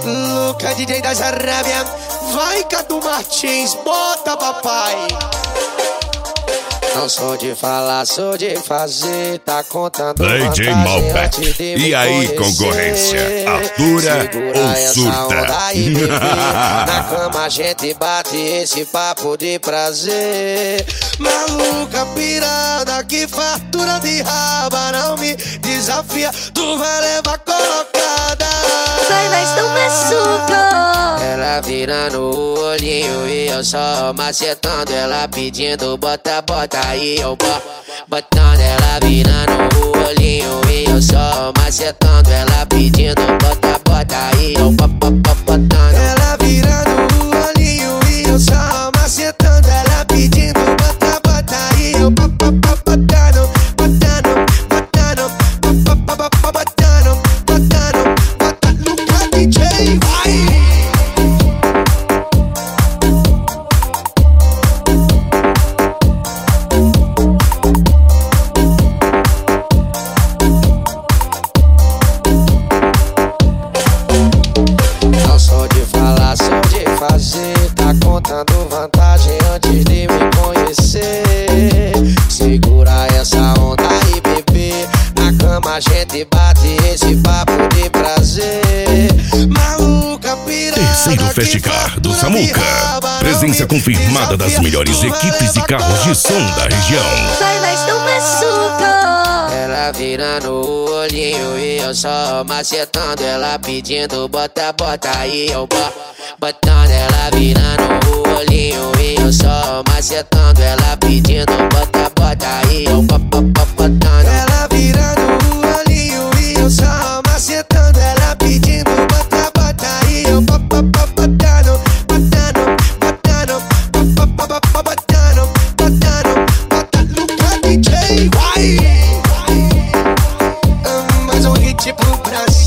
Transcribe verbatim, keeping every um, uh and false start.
Luca, D J das Arábia. Vai, Cadu Martins, bota papai. Não sou de falar, sou de fazer. Tá contando D J Malbec. E aí, concorrência? Atura ou surta? Aí, bebê, na cama a gente bate esse papo de prazer. Maluca pirada, que fartura de raba. Não me desafia, tu vai levar colocada. Vai, vai, estão machucando. Ela virando o olhinho e eu só macetando. Ela pedindo bota, bota. Aí eu boto, botando ela virando o olhinho e eu só macetando. Ela pedindo bota, bota. Aí eu botando ela virando o olhinho e eu só macetando. Ela pedindo bota, bota. Aí eu botando, botando, botando, botando, botando, botando. Luca D J, vai! Tá contando vantagem antes de me conhecer. Segura essa onda aí, bebê. Na cama a gente bate esse papo de prazer. Maluca pirada. Terceiro Festicar do Samuca. Presença confirmada das melhores equipes de carros de som da região. Vai, vai, estão machucando. Ela virando o olhinho e eu só macetando. Ela pedindo bota, bota. Aí eu boto, botando ela virando o olhinho e eu só macetando. Ela pedindo bota, bota. Aí eu botando ela virando o olhinho e eu só macetando. Ela pedindo bota, bota. Aí eu botando, botando, botando, botando, botando, botando. Luca D J, vai! Mais um hit pro Brasil.